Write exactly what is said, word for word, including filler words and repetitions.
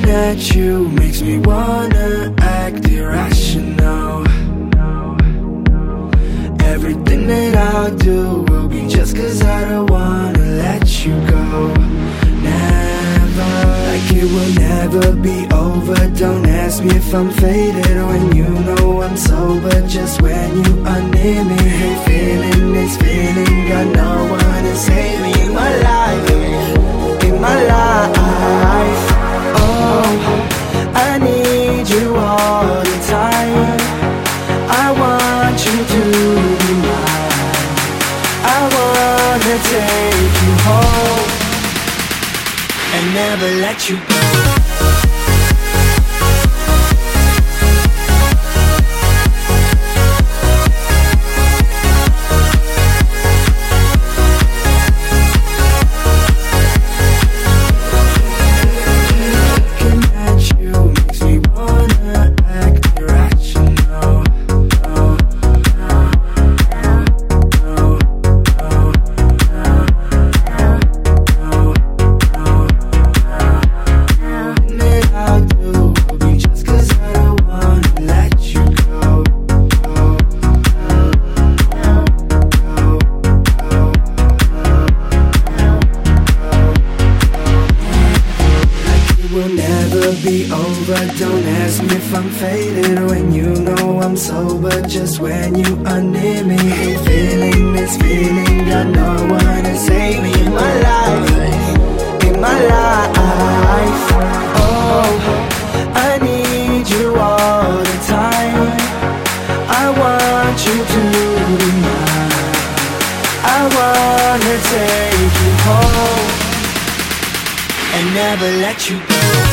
at you makes me wanna act irrational. Everything that I'll do will be just cause I don't wanna let you go. Never, like it will never be over. Don't ask me if I'm faded when you know I'm sober. Just when you are near me, hey, feeling this feeling, got no one to save me in my life, in my life. Oh, I need you all the time. I want you to be mine. I wanna take you home and never let you go. Be over. Don't ask me if I'm faded when you know I'm sober. Just when you are near me, hey, feeling this feeling, got no one to save me in my life, in my life. Oh, I need you all the time. I want you to be mine. I wanna take you home and never let you go.